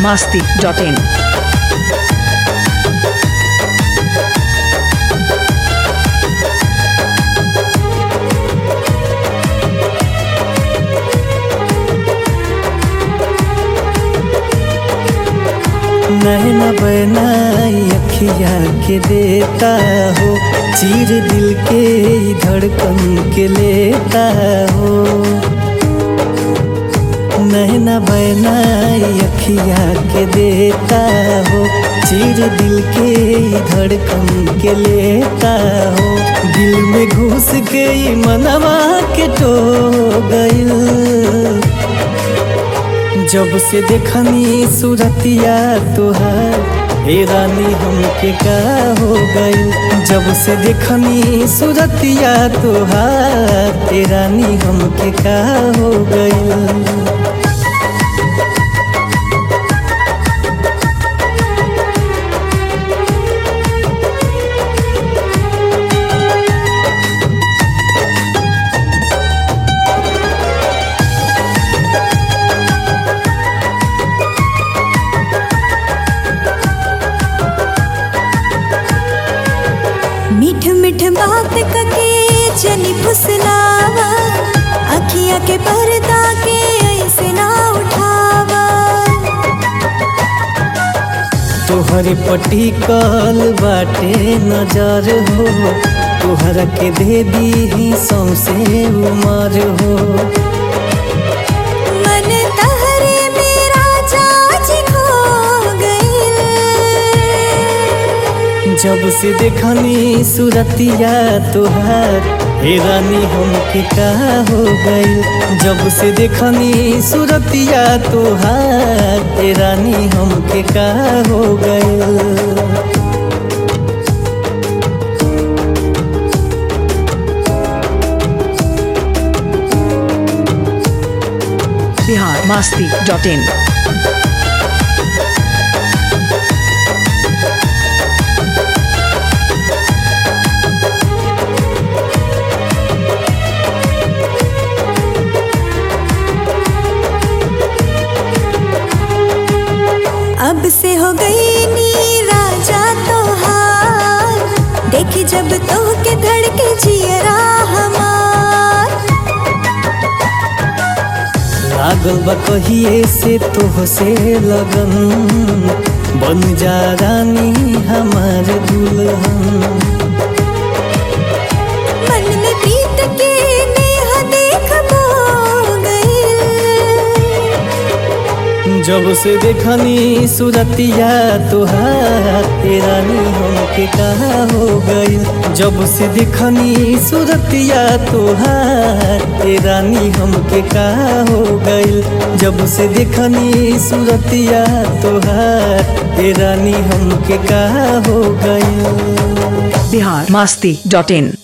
biharmasti.in। नैना बनाई अखिया के देता हो, चीर दिल के धड़कन के लेता हो। नैना बनाई अखिया के देता हो, चीर दिल के धड़कन के लेता हो। दिल में घुस के मनवा के टो गइल, जब से देखनी सूरतिया तोहार हे रानी हमके का हो गइल। जब से देखनी सूरतिया तोहार हे रानी हमके का हो गइल। मीठ मीठ बात कके चली फुसलावा, अखिया के पर्दा के ऐसे ना उठावा। तोहरे पटी कल बाटे नजर हो, तोहरा के दे दी सौसे उमर हो। मन तहरे मेरा जाज खो गइल, जब से देखनी सूरतिया तोहार हे रानी हमके का हो गइल। जब से देखनी सूरतिया तोहार हे रानी हमके का हो गइल। biharmasti.in। अब से हो गई नी राजा तोहार, देखी जब तो के धड़के जियरा हमार। लागल बा कहिए से तोह से लगन, बन जा रानी हमार दुल्हन। मन में प्रीत के नेहा देखबो गइल, जब से देखनी सूरतिया तोहार हे रानी हमके का हो गइल। जब से देखनी सूरतिया तोहार हे रानी हमके का हो गइल। जब से देखनी सूरतिया तोहार हे रानी हमके का हो गइल। biharmasti.in।